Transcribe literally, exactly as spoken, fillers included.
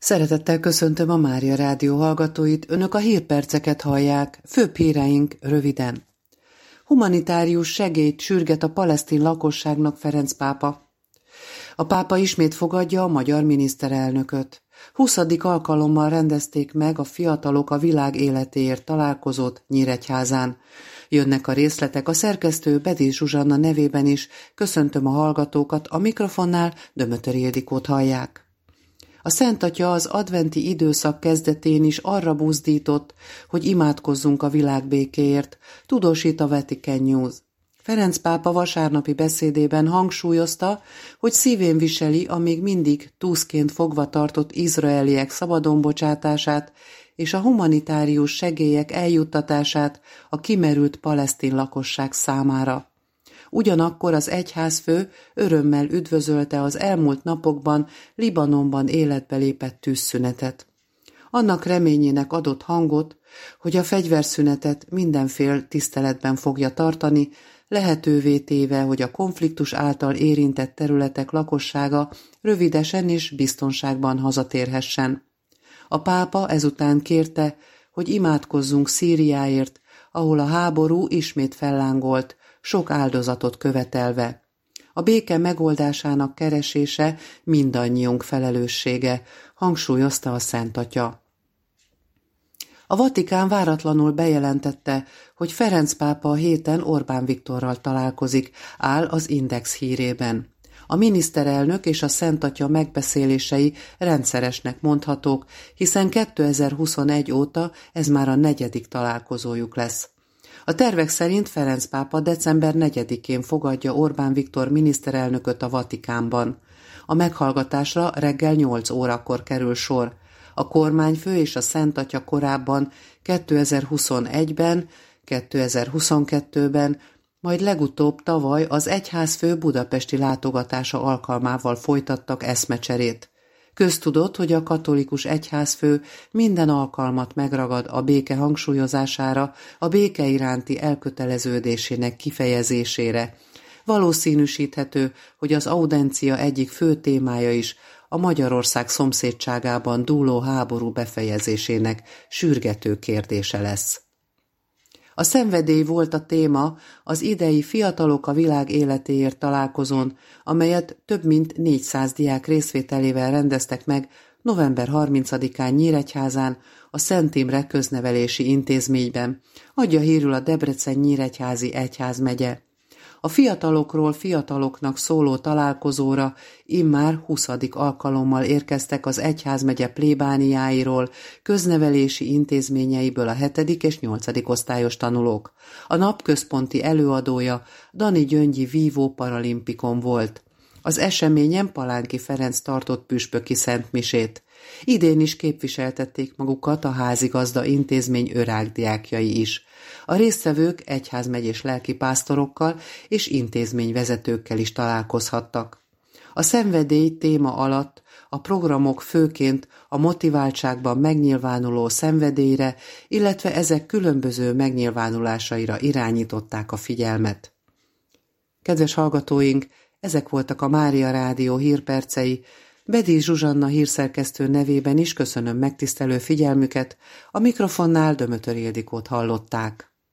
Szeretettel köszöntöm a Mária Rádió hallgatóit, önök a hírperceket hallják, főbb híreink röviden. Humanitárius segélyt sürget a palesztin lakosságnak Ferenc pápa. A pápa ismét fogadja a magyar miniszterelnököt. huszadik alkalommal rendezték meg a Fiatalok a világ életéért találkozót Nyíregyházán. Jönnek a részletek, a szerkesztő Bedész Zsuzsanna nevében is köszöntöm a hallgatókat, a mikrofonnál Dömötöri Ildikót hallják. A Szent Atya az adventi időszak kezdetén is arra buzdított, hogy imádkozzunk a világ békéért, tudósít a Vatican News. Ferenc pápa vasárnapi beszédében hangsúlyozta, hogy szívén viseli a még mindig túszként fogva tartott izraeliek szabadon bocsátását és a humanitárius segélyek eljuttatását a kimerült palesztin lakosság számára. Ugyanakkor az egyházfő örömmel üdvözölte az elmúlt napokban Libanonban életbe lépett tűzszünetet. Annak reményének adott hangot, hogy a fegyverszünetet mindenfél tiszteletben fogja tartani, lehetővé téve, hogy a konfliktus által érintett területek lakossága rövidesen és biztonságban hazatérhessen. A pápa ezután kérte, hogy imádkozzunk Szíriáért, ahol a háború ismét fellángolt, sok áldozatot követelve. A béke megoldásának keresése mindannyiunk felelőssége, hangsúlyozta a Szent Atya. A Vatikán váratlanul bejelentette, hogy Ferenc pápa a héten Orbán Viktorral találkozik, áll az Index hírében. A miniszterelnök és a Szent Atya megbeszélései rendszeresnek mondhatók, hiszen kétezer-huszonegy óta ez már a negyedik találkozójuk lesz. A tervek szerint Ferenc pápa december negyedikén fogadja Orbán Viktor miniszterelnököt a Vatikánban. A meghallgatásra reggel nyolc órakor kerül sor. A kormányfő és a Szent Atya korábban kétezer-huszonegyben, kétezer-huszonkettőben, majd legutóbb tavaly az egyházfő budapesti látogatása alkalmával folytattak eszmecserét. Köztudott, hogy a katolikus egyházfő minden alkalmat megragad a béke hangsúlyozására, a béke iránti elköteleződésének kifejezésére. Valószínűsíthető, hogy az audencia egyik fő témája is a Magyarország szomszédságában dúló háború befejezésének sürgető kérdése lesz. A szenvedély volt a téma az idei Fiatalok a világ életéért találkozón, amelyet több mint négyszáz diák részvételével rendeztek meg november harmincadikán Nyíregyházán, a Szent Imre Köznevelési Intézményben, adja hírül a Debrecen-Nyíregyházi egyházmegye. A fiatalokról fiataloknak szóló találkozóra immár huszadik alkalommal érkeztek az egyházmegye plébániáiról, köznevelési intézményeiből a hetedik és nyolcadik osztályos tanulók. A nap központi előadója Dani Gyöngyi vívó paralimpikon volt. Az eseményen Palánki Ferenc tartott püspöki szentmisét. Idén is képviseltették magukat a házigazda intézmény örágdiákjai is. A résztvevők egyházmegyés lelkipásztorokkal és intézményvezetőkkel is találkozhattak. A szenvedély téma alatt a programok főként a motiváltságban megnyilvánuló szenvedélyre, illetve ezek különböző megnyilvánulásaira irányították a figyelmet. Kedves hallgatóink, ezek voltak a Mária Rádió hírpercei. Bedész Zsuzsanna hírszerkesztő nevében is köszönöm megtisztelő figyelmüket, a mikrofonnál Dömötöri Ildikót hallották.